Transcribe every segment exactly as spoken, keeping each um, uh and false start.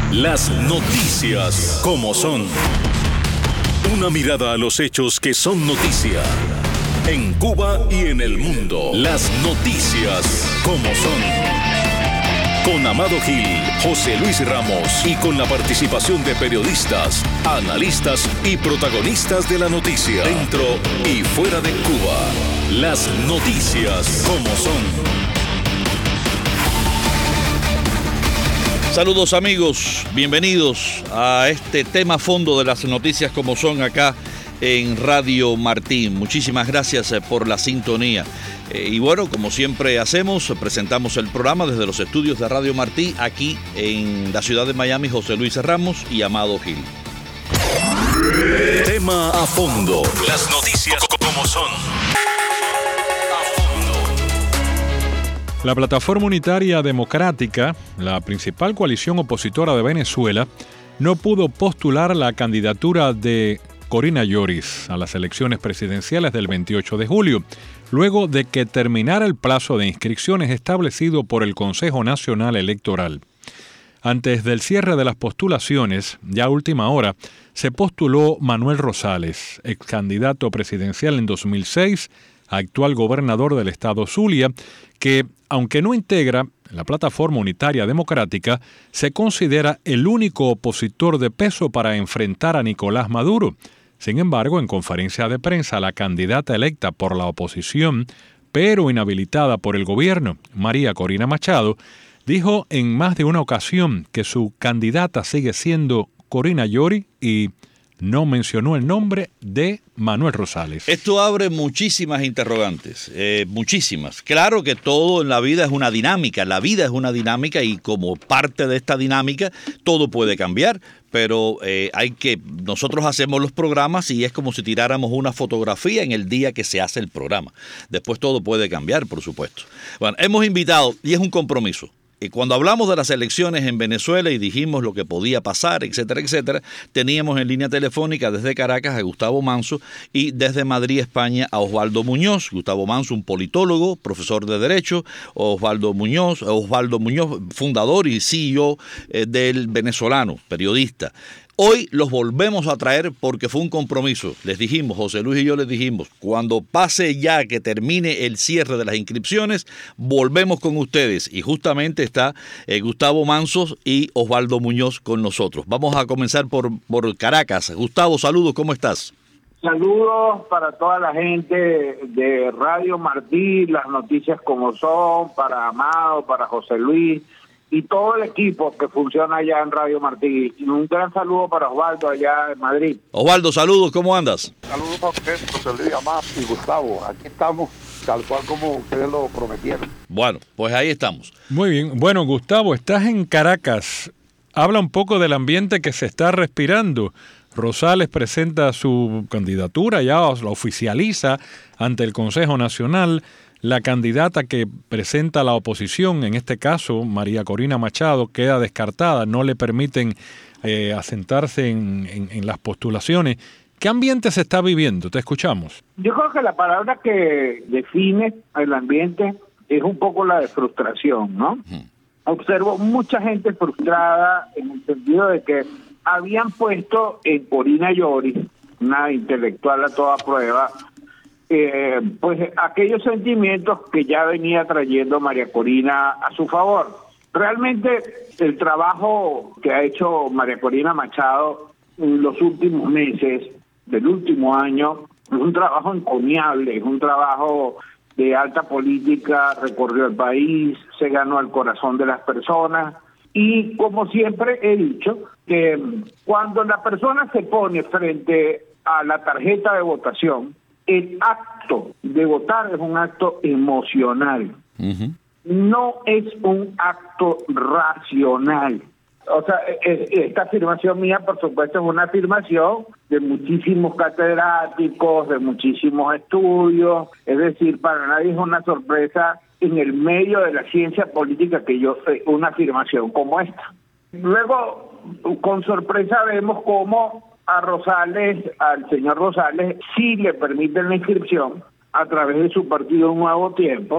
Las noticias como son. Una mirada a los hechos que son noticia. En Cuba y en el mundo. Las noticias como son. Con Amado Gil, José Luis Ramos y con la participación de periodistas, analistas y protagonistas de la noticia. Dentro y fuera de Cuba. Las noticias como son. Saludos amigos, bienvenidos a este tema a fondo de las noticias como son acá en Radio Martí. Muchísimas gracias por la sintonía. Eh, y bueno, como siempre hacemos, presentamos el programa desde los estudios de Radio Martí, aquí en la ciudad de Miami, José Luis Ramos y Amado Gil. Tema a fondo. Las noticias como son. La Plataforma Unitaria Democrática, la principal coalición opositora de Venezuela, no pudo postular la candidatura de Corina Yoris a las elecciones presidenciales del veintiocho de julio, luego de que terminara el plazo de inscripciones establecido por el Consejo Nacional Electoral. Antes del cierre de las postulaciones, ya a última hora, se postuló Manuel Rosales, ex candidato presidencial en dos mil seis, actual gobernador del estado Zulia, que, aunque no integra la Plataforma Unitaria Democrática, se considera el único opositor de peso para enfrentar a Nicolás Maduro. Sin embargo, en conferencia de prensa, la candidata electa por la oposición, pero inhabilitada por el gobierno, María Corina Machado, dijo en más de una ocasión que su candidata sigue siendo Corina Yoris y no mencionó el nombre de Manuel Rosales. Esto abre muchísimas interrogantes, eh, muchísimas. Claro que todo en la vida es una dinámica, la vida es una dinámica y como parte de esta dinámica todo puede cambiar, pero eh, hay que, nosotros hacemos los programas y es como si tiráramos una fotografía en el día que se hace el programa. Después todo puede cambiar, por supuesto. Bueno, hemos invitado, y es un compromiso, y cuando hablamos de las elecciones en Venezuela y dijimos lo que podía pasar, etcétera, etcétera, teníamos en línea telefónica desde Caracas a Gustavo Manso y desde Madrid, España, a Osvaldo Muñoz. Gustavo Manso, un politólogo, profesor de Derecho, Osvaldo Muñoz, Osvaldo Muñoz, fundador y C E O eh, del Venezolano, periodista. Hoy los volvemos a traer porque fue un compromiso. Les dijimos, José Luis y yo les dijimos, cuando pase ya que termine el cierre de las inscripciones, volvemos con ustedes. Y justamente está eh, Gustavo Manso y Osvaldo Muñoz con nosotros. Vamos a comenzar por, por Caracas. Gustavo, saludos, ¿cómo estás? Saludos para toda la gente de Radio Martí, las noticias como son, para Amado, para José Luis y todo el equipo que funciona allá en Radio Martí. Y un gran saludo para Osvaldo allá en Madrid. Osvaldo, saludos, ¿cómo andas? Saludos a usted, José Luis, Amado y Gustavo. Aquí estamos, tal cual como ustedes lo prometieron. Bueno, pues ahí estamos. Muy bien. Bueno, Gustavo, estás en Caracas. Habla un poco del ambiente que se está respirando. Rosales presenta su candidatura, ya la oficializa ante el Consejo Nacional. La candidata que presenta la oposición, en este caso María Corina Machado, queda descartada, no le permiten eh, asentarse en, en, en las postulaciones. ¿Qué ambiente se está viviendo? Te escuchamos. Yo creo que la palabra que define el ambiente es un poco la de frustración, ¿no? Uh-huh. Observo mucha gente frustrada en el sentido de que habían puesto en Corina Yoris, una intelectual a toda prueba, Eh, pues aquellos sentimientos que ya venía trayendo María Corina a su favor. Realmente el trabajo que ha hecho María Corina Machado en los últimos meses del último año es un trabajo encomiable, es un trabajo de alta política, recorrió el país, se ganó el corazón de las personas y como siempre he dicho que cuando la persona se pone frente a la tarjeta de votación, el acto de votar es un acto emocional, uh-huh. No es un acto racional. O sea, esta afirmación mía, por supuesto, es una afirmación de muchísimos catedráticos, de muchísimos estudios, es decir, para nadie es una sorpresa en el medio de la ciencia política que yo sé una afirmación como esta. Luego, con sorpresa vemos cómo a Rosales, al señor Rosales, sí le permiten la inscripción a través de su partido Nuevo Tiempo,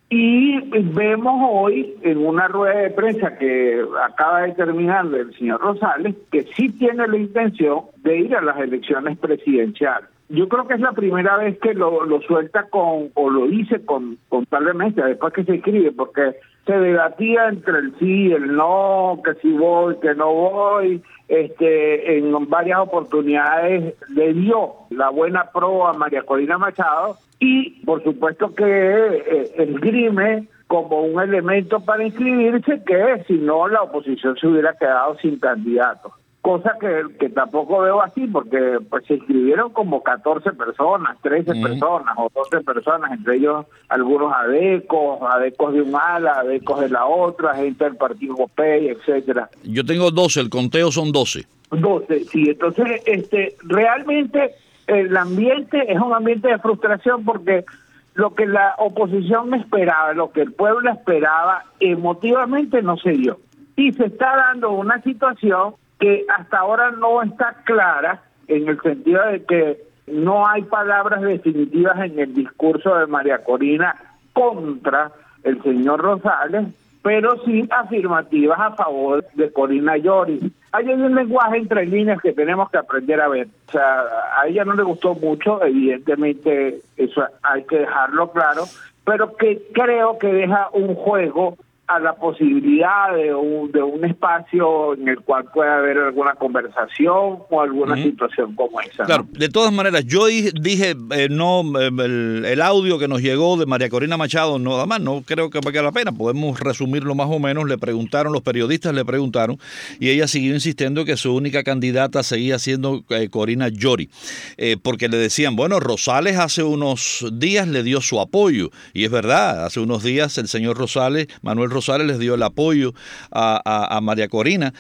Y vemos hoy en una rueda de prensa que acaba de terminar el señor Rosales que sí tiene la intención de ir a las elecciones presidenciales. Yo creo que es la primera vez que lo, lo suelta con, o lo dice con, con tal vehemencia, después que se escribe, porque se debatía entre el sí y el no, que si voy, que no voy. Este, en varias oportunidades le dio la buena pro a María Corina Machado y por supuesto que eh, esgrime como un elemento para inscribirse que si no la oposición se hubiera quedado sin candidato. Cosa que, que tampoco veo así, porque pues se inscribieron como catorce personas, trece mm. personas o doce personas, entre ellos algunos adecos, adecos de un ala, adecos de la otra, gente del partido O P E, etcétera. Yo tengo doce, el conteo son doce. doce, sí, entonces este realmente el ambiente es un ambiente de frustración porque lo que la oposición esperaba, lo que el pueblo esperaba, emotivamente no se dio. Y se está dando una situación que hasta ahora no está clara, en el sentido de que no hay palabras definitivas en el discurso de María Corina contra el señor Rosales, pero sí afirmativas a favor de Corina Lloris. Hay un lenguaje entre líneas que tenemos que aprender a ver. O sea, a ella no le gustó mucho, evidentemente eso hay que dejarlo claro, pero que creo que deja un juego a la posibilidad de un, de un espacio en el cual pueda haber alguna conversación o alguna uh-huh. situación como esa. Claro, ¿no? De todas maneras, yo dije, eh, no, el, el audio que nos llegó de María Corina Machado, nada más, no creo que valga la pena, podemos resumirlo más o menos. Le preguntaron, los periodistas le preguntaron, y ella siguió insistiendo que su única candidata seguía siendo eh, Corina Lloris, eh, porque le decían, bueno, Rosales hace unos días le dio su apoyo, y es verdad, hace unos días el señor Rosales, Manuel Rosales, Rosales les dio el apoyo a, a, a María Corina.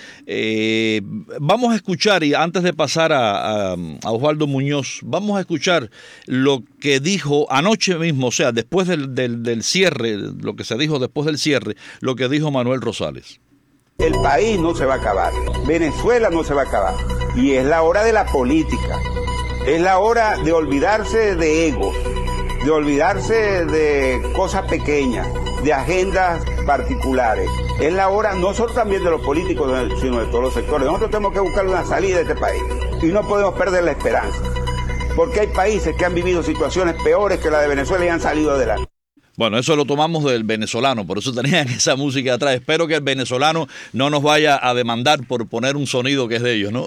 Eh, vamos a escuchar, y antes de pasar a, a, a Osvaldo Muñoz, vamos a escuchar lo que dijo anoche mismo, o sea, después del, del, del cierre, lo que se dijo después del cierre, lo que dijo Manuel Rosales. El país no se va a acabar, Venezuela no se va a acabar, y es la hora de la política, es la hora de olvidarse de egos, de olvidarse de cosas pequeñas, de agendas particulares. Es la hora no solo también de los políticos, sino de todos los sectores. Nosotros tenemos que buscar una salida de este país y no podemos perder la esperanza, porque hay países que han vivido situaciones peores que la de Venezuela y han salido adelante. Bueno, eso lo tomamos del venezolano, por eso tenían esa música atrás. Espero que el venezolano no nos vaya a demandar por poner un sonido que es de ellos, ¿no?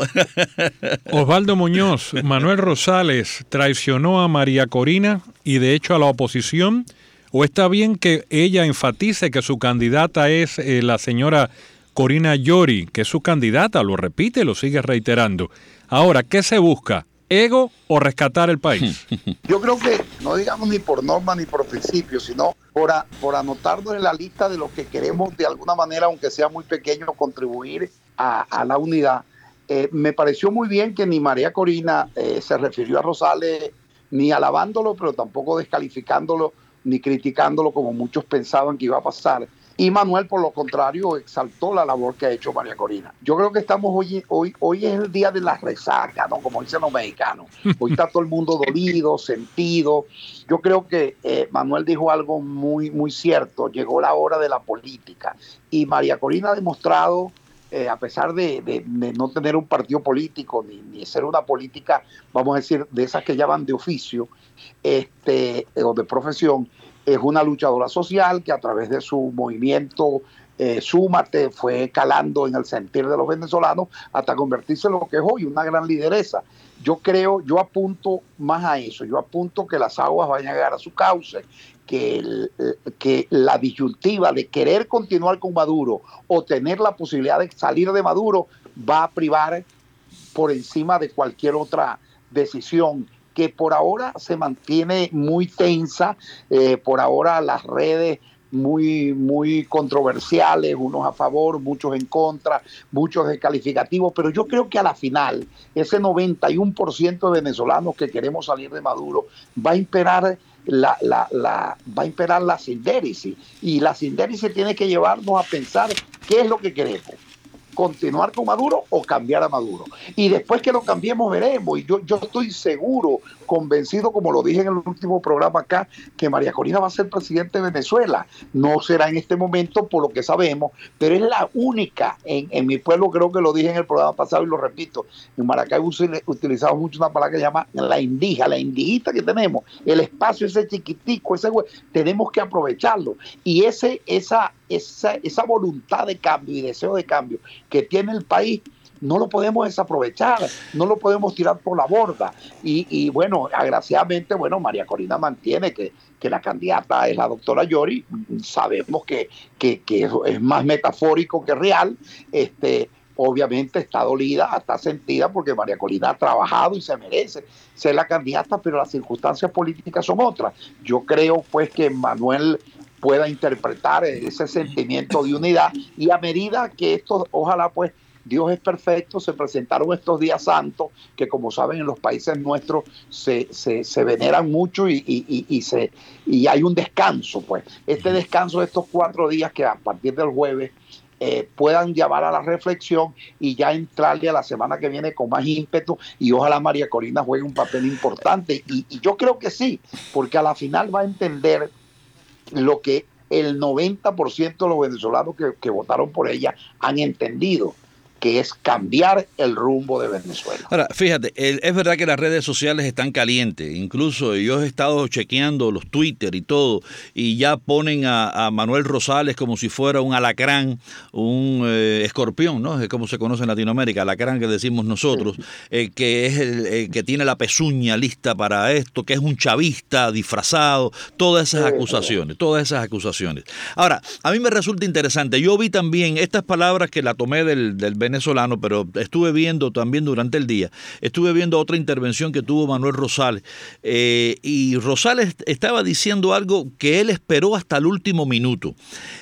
Osvaldo Muñoz, Manuel Rosales traicionó a María Corina y de hecho a la oposición, ¿o está bien que ella enfatice que su candidata es eh, la señora Corina Lloris, que es su candidata, lo repite, lo sigue reiterando? Ahora, ¿qué se busca? ¿Ego o rescatar el país? Yo creo que, no digamos ni por norma ni por principio, sino por, a, por anotarnos en la lista de los que queremos de alguna manera, aunque sea muy pequeño, contribuir a, a la unidad. Eh, me pareció muy bien que ni María Corina eh, se refirió a Rosales ni alabándolo, pero tampoco descalificándolo ni criticándolo como muchos pensaban que iba a pasar. Y Manuel, por lo contrario, exaltó la labor que ha hecho María Corina. Yo creo que estamos hoy, hoy, hoy es el día de la resaca, ¿no? Como dicen los mexicanos. Hoy está todo el mundo dolido, sentido. Yo creo que eh, Manuel dijo algo muy, muy cierto. Llegó la hora de la política. Y María Corina ha demostrado, eh, a pesar de, de, de no tener un partido político, ni, ni ser una política, vamos a decir, de esas que llaman de oficio, este, o de profesión, es una luchadora social que a través de su movimiento eh, Súmate fue calando en el sentir de los venezolanos hasta convertirse en lo que es hoy, una gran lideresa. Yo creo, yo apunto más a eso, yo apunto que las aguas vayan a llegar a su cauce, que, el, que la disyuntiva de querer continuar con Maduro o tener la posibilidad de salir de Maduro va a privar por encima de cualquier otra decisión, que por ahora se mantiene muy tensa, eh, por ahora las redes muy, muy controversiales, unos a favor, muchos en contra, muchos descalificativos, pero yo creo que a la final ese noventa y uno por ciento de venezolanos que queremos salir de Maduro va a imperar la, la, la, va a imperar la sindéresis, y la sindéresis tiene que llevarnos a pensar qué es lo que queremos. continuar con Maduro o cambiar a Maduro. Y después que lo cambiemos veremos. Y yo, yo estoy seguro, convencido, como lo dije en el último programa acá, que María Corina va a ser presidente de Venezuela. No será en este momento por lo que sabemos, pero es la única en, en mi pueblo, creo que lo dije en el programa pasado y lo repito, en Maracaibo utilizamos mucho una palabra que se llama la indija, la indijita que tenemos, el espacio ese chiquitico, ese tenemos que aprovecharlo. Y ese, esa, esa, esa voluntad de cambio y deseo de cambio que tiene el país, no lo podemos desaprovechar, no lo podemos tirar por la borda. Y, y bueno, agraciadamente, bueno, María Corina mantiene que, que la candidata es la doctora Yori. Sabemos que, que, que es más metafórico que real. Este, obviamente está dolida, está sentida, porque María Corina ha trabajado y se merece ser la candidata, pero las circunstancias políticas son otras. Yo creo pues que Manuel pueda interpretar ese sentimiento de unidad, y a medida que esto, ojalá pues, Dios es perfecto, se presentaron estos días santos, que como saben en los países nuestros se, se, se veneran mucho y, y, y, y, se, y hay un descanso, pues. Este descanso de estos cuatro días que a partir del jueves eh, puedan llevar a la reflexión y ya entrarle a la semana que viene con más ímpetu, y ojalá María Corina juegue un papel importante. Y, y yo creo que sí, porque a la final va a entender lo que el noventa por ciento de los venezolanos que, que votaron por ella han entendido, que es cambiar el rumbo de Venezuela. Ahora, fíjate, el, es verdad que las redes sociales están calientes, incluso yo he estado chequeando los Twitter y todo, y ya ponen a, a Manuel Rosales como si fuera un alacrán, un eh, escorpión, ¿no? Es como se conoce en Latinoamérica, alacrán que decimos nosotros, sí. eh, que es el eh, que tiene la pezuña lista para esto, que es un chavista disfrazado, todas esas sí, acusaciones, sí. todas esas acusaciones. Ahora, a mí me resulta interesante, yo vi también estas palabras que la tomé del, del venezolano, pero estuve viendo también durante el día, estuve viendo otra intervención que tuvo Manuel Rosales, eh, y Rosales estaba diciendo algo que él esperó hasta el último minuto,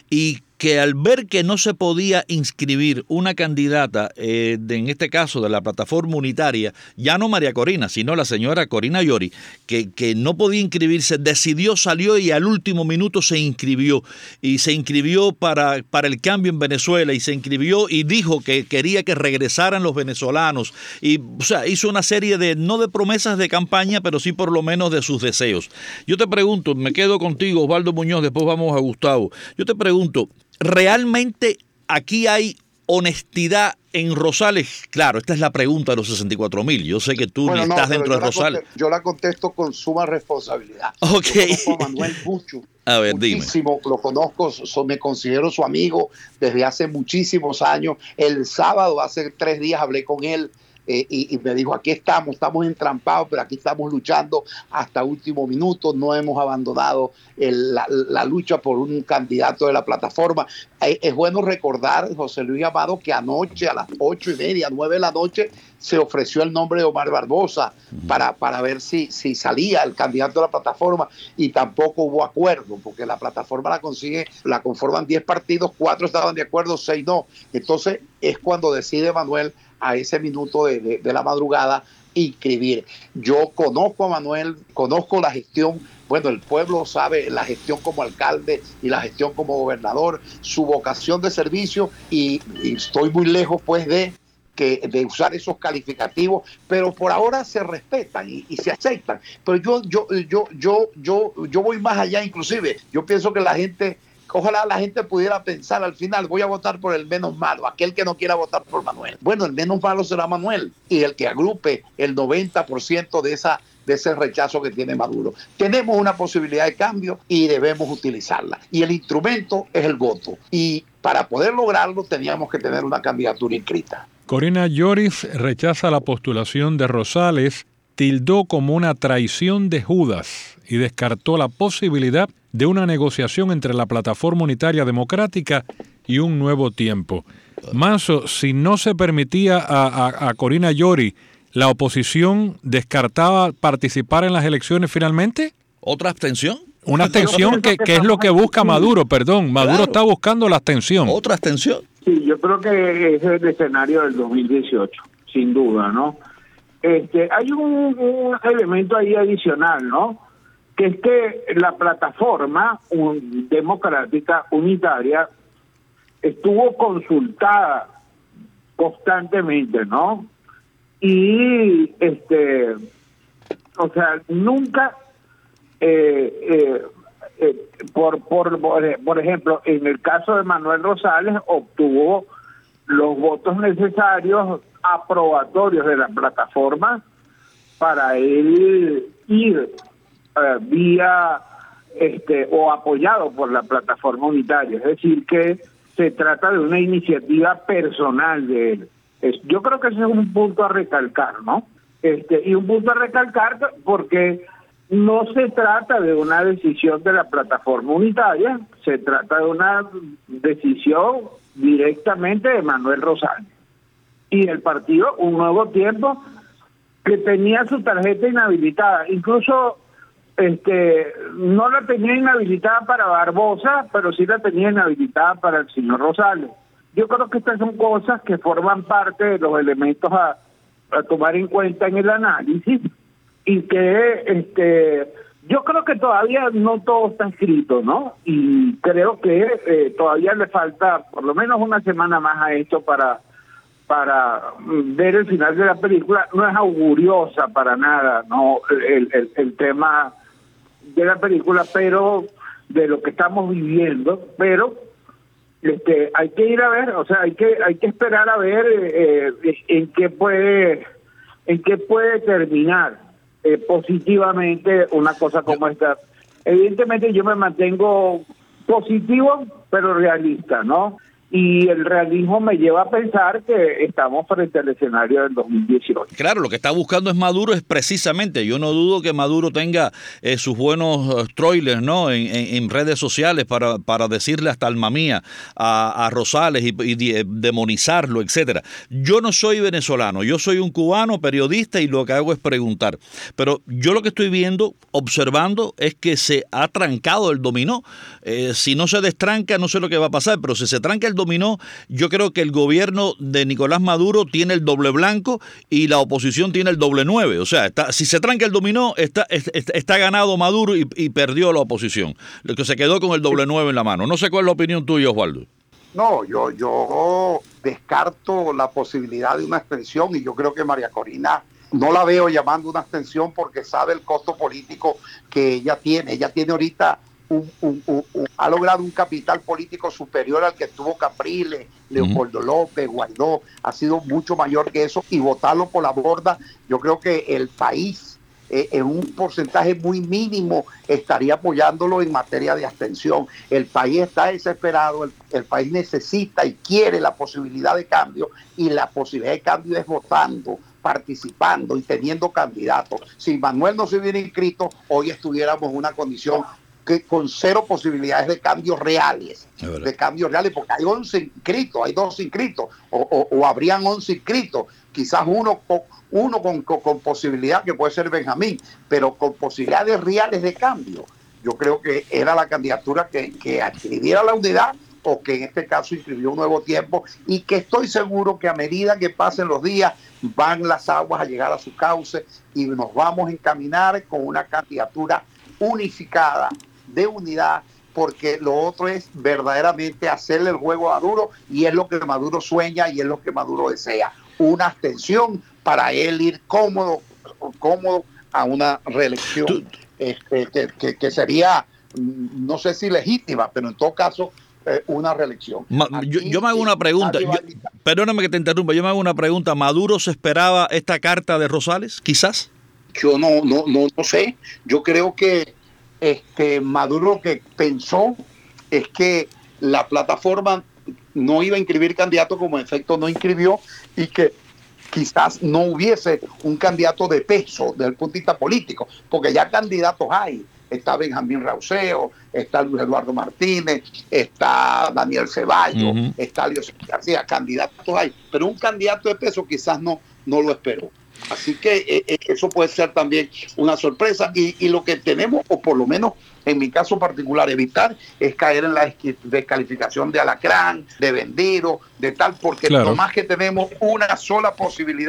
y que al ver que no se podía inscribir una candidata, eh, de, en este caso de la plataforma unitaria, ya no María Corina, sino la señora Corina Yori, que, que no podía inscribirse, decidió, salió y al último minuto se inscribió, y se inscribió para, para el cambio en Venezuela, y se inscribió y dijo que quería que regresaran los venezolanos, y o sea, hizo una serie de, no de promesas de campaña, pero sí por lo menos de sus deseos. Yo te pregunto, me quedo contigo, Osvaldo Muñoz, después vamos a Gustavo, yo te pregunto, ¿realmente aquí hay honestidad en Rosales? Claro, esta es la pregunta de los sesenta y cuatro mil. Yo sé que tú bueno, ni no, estás dentro de Rosales. Contesto, yo la contesto con suma responsabilidad. Ok. Yo conozco a Manuel mucho. A ver, muchísimo, dime. Lo conozco, so, me considero su amigo desde hace muchísimos años. El sábado, hace tres días, hablé con él. Eh, y, y me dijo, aquí estamos, estamos entrampados, pero aquí estamos luchando hasta último minuto, no hemos abandonado el, la, la lucha por un candidato de la plataforma. Eh, es bueno recordar, José Luis Amado, que anoche a las ocho y media, nueve de la noche, se ofreció el nombre de Omar Barbosa para, para ver si, si salía el candidato de la plataforma, y tampoco hubo acuerdo, porque la plataforma la consigue, la conforman diez partidos, cuatro estaban de acuerdo, seis no. Entonces es cuando decide Manuel a ese minuto de, de, de la madrugada inscribir. Yo conozco a Manuel, conozco la gestión, bueno, el pueblo sabe la gestión como alcalde y la gestión como gobernador, su vocación de servicio, y, y estoy muy lejos pues de que de usar esos calificativos, pero por ahora se respetan y, y se aceptan. Pero yo, yo, yo, yo, yo, yo voy más allá, inclusive. Yo pienso que la gente, ojalá la gente pudiera pensar al final, voy a votar por el menos malo, aquel que no quiera votar por Manuel. Bueno, el menos malo será Manuel, y el que agrupe el noventa por ciento de esa de ese rechazo que tiene Maduro. Tenemos una posibilidad de cambio y debemos utilizarla. Y el instrumento es el voto. Y para poder lograrlo teníamos que tener una candidatura inscrita. Corina Yori rechaza la postulación de Rosales, tildó como una traición de Judas y descartó la posibilidad de una negociación entre la Plataforma Unitaria Democrática y Un Nuevo Tiempo. Manso, si no se permitía a, a, a Corina Yori, ¿la oposición descartaba participar en las elecciones finalmente? ¿Otra abstención? Una abstención que, que es lo que busca Maduro, perdón. Maduro claro. está buscando la abstención. ¿Otra abstención? Sí, yo creo que ese es el escenario del dos mil dieciocho, sin duda, ¿no? Este, hay un, un elemento ahí adicional, ¿no? Que es que la plataforma un, democrática unitaria estuvo consultada constantemente, ¿no? Y, este, o sea, nunca, eh, eh, eh, por, por, por ejemplo, en el caso de Manuel Rosales, obtuvo los votos necesarios aprobatorios de la plataforma para él ir eh, vía este o apoyado por la plataforma unitaria, es decir que se trata de una iniciativa personal de él. Es, yo creo que ese es un punto a recalcar, ¿no? Este y un punto a recalcar porque no se trata de una decisión de la plataforma unitaria, se trata de una decisión directamente de Manuel Rosales y el partido Un Nuevo Tiempo, que tenía su tarjeta inhabilitada, incluso este no la tenía inhabilitada para Barbosa, pero sí la tenía inhabilitada para el señor Rosales. Yo creo que estas son cosas que forman parte de los elementos a, a tomar en cuenta en el análisis y que este yo creo que todavía no todo está escrito, ¿no? Y creo que eh, todavía le falta por lo menos una semana más a esto para para ver el final de la película. No es auguriosa para nada, no el, el, el tema de la película, pero de lo que estamos viviendo, pero este hay que ir a ver, o sea, hay que hay que esperar a ver eh, en qué puede en qué puede terminar eh, positivamente una cosa como esta. Evidentemente yo me mantengo positivo, pero realista, ¿no? Y el realismo me lleva a pensar que estamos frente al escenario del dos mil dieciocho. Claro, lo que está buscando es Maduro es precisamente, yo no dudo que Maduro tenga eh, sus buenos uh, troilers, ¿no? En, en, en redes sociales para, para decirle hasta alma mía a, a Rosales y, y de, demonizarlo, etcétera. Yo no soy venezolano, yo soy un cubano periodista y lo que hago es preguntar. Pero yo lo que estoy viendo, observando, es que se ha trancado el dominó. Eh, si no se destranca, no sé lo que va a pasar, pero si se tranca el dominó, yo creo que el gobierno de Nicolás Maduro tiene el doble blanco y la oposición tiene el doble nueve. O sea, está, si se tranca el dominó, está, está, está ganado Maduro y, y perdió la oposición. Lo que se quedó con el doble nueve en la mano. No sé cuál es la opinión tuya, Osvaldo. No, yo, yo descarto la posibilidad de una abstención y yo creo que María Corina no la veo llamando una abstención porque sabe el costo político que ella tiene. Ella tiene ahorita Un, un, un, un, ha logrado un capital político superior al que tuvo Capriles, Leopoldo uh-huh. López, Guaidó, ha sido mucho mayor que eso, y votarlo por la borda, yo creo que el país eh, en un porcentaje muy mínimo estaría apoyándolo en materia de abstención. El país está desesperado, el, el país necesita y quiere la posibilidad de cambio, y la posibilidad de cambio es votando, participando y teniendo candidatos. Si Manuel no se hubiera inscrito, hoy estuviéramos en una condición que con cero posibilidades de cambios reales, de cambios reales, porque hay once inscritos, hay dos inscritos, o, o, o habrían once inscritos, quizás uno, uno con, con, con posibilidad, que puede ser Benjamín, pero con posibilidades reales de cambio. Yo creo que era la candidatura que, que adquiriera la unidad, o que en este caso inscribió Un Nuevo Tiempo, y que estoy seguro que a medida que pasen los días, van las aguas a llegar a su cauce, y nos vamos a encaminar con una candidatura unificada, de unidad, porque lo otro es verdaderamente hacerle el juego a Maduro, y es lo que Maduro sueña y es lo que Maduro desea, una abstención para él ir cómodo cómodo a una reelección este, que, que, que sería, no sé si legítima, pero en todo caso eh, una reelección. Ma, yo, yo me hago una pregunta, yo, perdóname que te interrumpa, yo me hago una pregunta. ¿Maduro se esperaba esta carta de Rosales, quizás? Yo no, no, no, no sé, yo creo que Este, Maduro lo que pensó es que la plataforma no iba a inscribir candidato, como en efecto no inscribió, y que quizás no hubiese un candidato de peso desde el punto de vista político, porque ya candidatos hay. Está Benjamín Rauseo, está Luis Eduardo Martínez, está Daniel Ceballos, uh-huh. está Leosel García, candidatos hay, pero un candidato de peso quizás no, no lo esperó. Así que eh, eso puede ser también una sorpresa, y, y lo que tenemos, o por lo menos en mi caso particular, evitar es caer en la descalificación de alacrán, de vendido, de tal, porque claro. Nomás que tenemos una sola posibilidad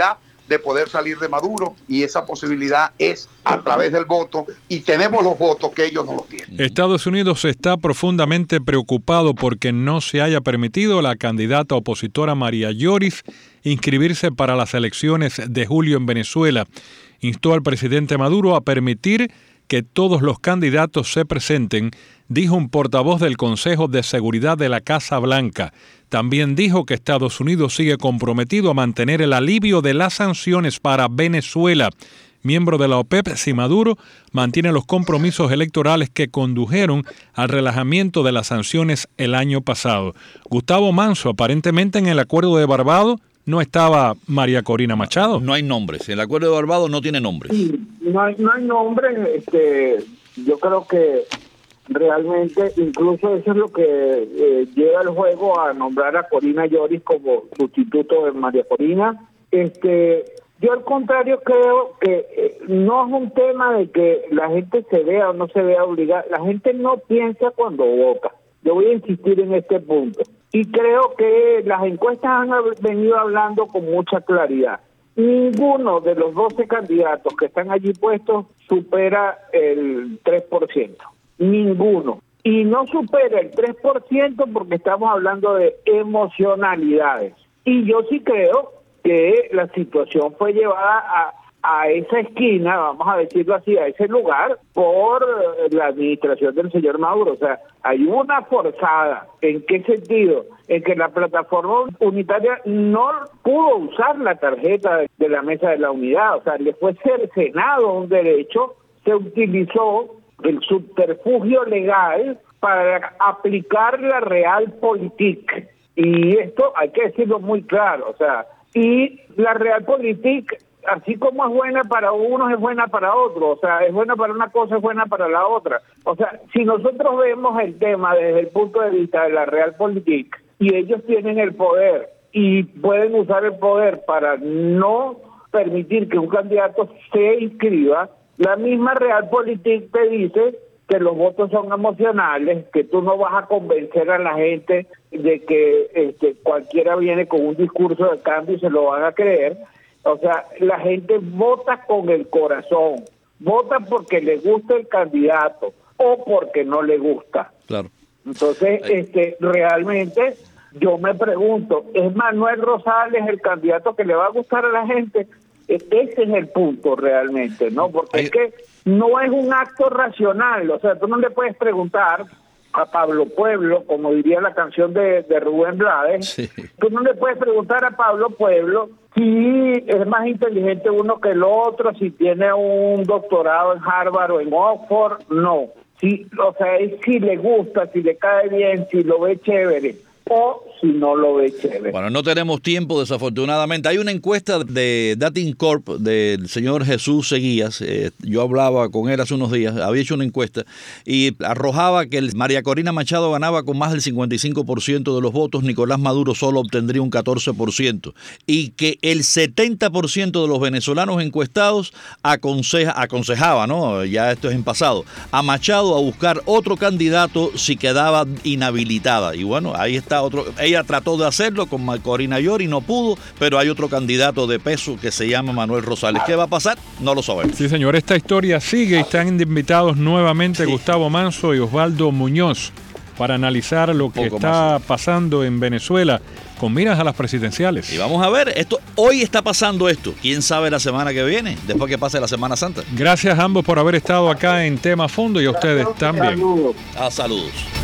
de poder salir de Maduro, y esa posibilidad es a través del voto, y tenemos los votos que ellos no los tienen. Estados Unidos está profundamente preocupado porque no se haya permitido a la candidata opositora María Yoris inscribirse para las elecciones de julio en Venezuela. Instó al presidente Maduro a permitir que todos los candidatos se presenten, dijo un portavoz del Consejo de Seguridad de la Casa Blanca. También dijo que Estados Unidos sigue comprometido a mantener el alivio de las sanciones para Venezuela. Miembro de la OPEP, si Maduro mantiene los compromisos electorales que condujeron al relajamiento de las sanciones el año pasado. Gustavo Manso, aparentemente en el acuerdo de Barbados no estaba María Corina Machado. No hay nombres. El acuerdo de Barbados no tiene nombres. Sí, no hay, no hay nombres. Este, yo creo que realmente incluso eso es lo que eh, lleva el juego a nombrar a Corina Yoris como sustituto de María Corina. Este, yo al contrario creo que eh, no es un tema de que la gente se vea o no se vea obligada. La gente no piensa cuando vota. Yo voy a insistir en este punto. Y creo que las encuestas han venido hablando con mucha claridad. Ninguno de los doce candidatos que están allí puestos supera el tres por ciento. Ninguno. Y no supera el tres por ciento porque estamos hablando de emocionalidades. Y yo sí creo que la situación fue llevada a, a esa esquina, vamos a decirlo así, a ese lugar, por la administración del señor Maduro. O sea, hay una forzada. ¿En qué sentido? En que la plataforma unitaria no pudo usar la tarjeta de la mesa de la unidad. O sea, le fue cercenado un derecho, se utilizó el subterfugio legal para aplicar la Realpolitik. Y esto hay que decirlo muy claro. O sea, y la Realpolitik, así como es buena para unos, es buena para otros. O sea, es buena para una cosa, es buena para la otra. O sea, si nosotros vemos el tema desde el punto de vista de la Realpolitik, y ellos tienen el poder y pueden usar el poder para no permitir que un candidato se inscriba, la misma Realpolitik te dice que los votos son emocionales, que tú no vas a convencer a la gente de que este, cualquiera viene con un discurso de cambio y se lo van a creer. O sea, la gente vota con el corazón, vota porque le gusta el candidato o porque no le gusta. Claro. Entonces, este, realmente yo me pregunto, ¿es Manuel Rosales el candidato que le va a gustar a la gente? Ese es el punto realmente, ¿no? Porque Ay. es que no es un acto racional. O sea, tú no le puedes preguntar a Pablo Pueblo, como diría la canción de, de Rubén Blades, sí. Tú no le puedes preguntar a Pablo Pueblo si es más inteligente uno que el otro, si tiene un doctorado en Harvard o en Oxford, no. Si, o sea, es si le gusta, si le cae bien, si lo ve chévere, o si no lo ve chévere. Bueno, no tenemos tiempo, desafortunadamente. Hay una encuesta de Datincorp del señor Jesús Seguías. Eh, yo hablaba con él hace unos días, había hecho una encuesta y arrojaba que el María Corina Machado ganaba con más del cincuenta y cinco por ciento de los votos, Nicolás Maduro solo obtendría un catorce por ciento, y que el setenta por ciento de los venezolanos encuestados aconseja, aconsejaba, ¿no? Ya esto es en pasado, a Machado a buscar otro candidato si quedaba inhabilitada. Y bueno, ahí está otro. Ella trató de hacerlo con Corina Yoris, no pudo, pero hay otro candidato de peso que se llama Manuel Rosales. ¿Qué va a pasar? No lo sabemos. Sí, señor, esta historia sigue y están invitados nuevamente sí. Gustavo Manso y Osvaldo Muñoz para analizar lo que está más. pasando en Venezuela con miras a las presidenciales. Y vamos a ver, esto hoy está pasando esto. ¿Quién sabe la semana que viene, después que pase la Semana Santa? Gracias a ambos por haber estado acá en Tema Fondo y a ustedes también. Saludos. Ah, saludos.